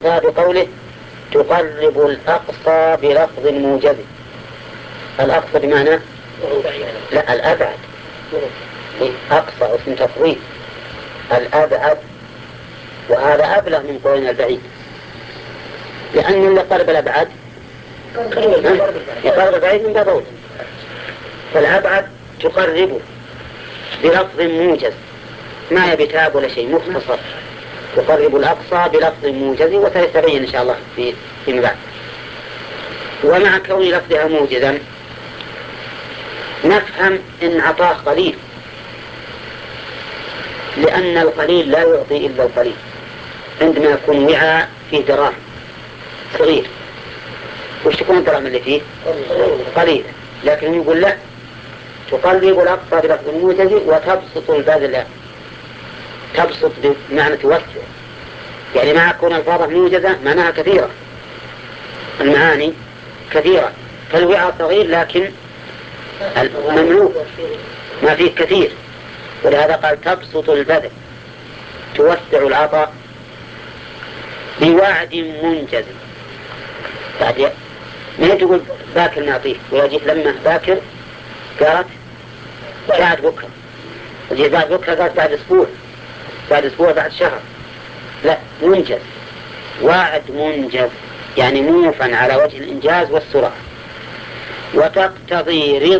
بقوله تقرب الأقصى بلفظ موجز. الأقصى بمعنى لا الأبعد، أقصى اسم تفضيل الأبعد، وهذا أبلغ من قولنا البعيد، لأن اللي قرب الأبعد يقرب البعيد من باب، فالأبعد تقربه بلفظ موجز، ما يبي تاب ولا شيء، مختصر. تقرب الأقصى بلفظ موجز، وسيتبين إن شاء الله فيما بعد. ومع كون لفظها موجزا نفهم إن عطاه قليل، لأن القليل لا يعطي إلا القليل. عندما يكون وعاء فيه دراهم صغير، وش تكون الدراهم اللي فيه؟ قليل. لكن يقول له تقرب الأقصى بلفظ موجز وتبسط البذل. تبسط بمعنى توسع، يعني مع كون الفاظه موجزة معناها كثيرة، المعاني كثيرة، فالوعاء صغير لكن مملوء ما فيه كثير، ولهذا قال تبسط البذل توسع العطاء بوعد منجز. بعد ما تقول باكر نعطيه ويجي لما باكر قالت بعد بكرة، وجي بعد بكرة قالت بعد أسبوع، بعد أسبوع، بعد شهر. لا، منجز، وعد منجز، يعني موفا على وجه الإنجاز والسرعة. وتقتضي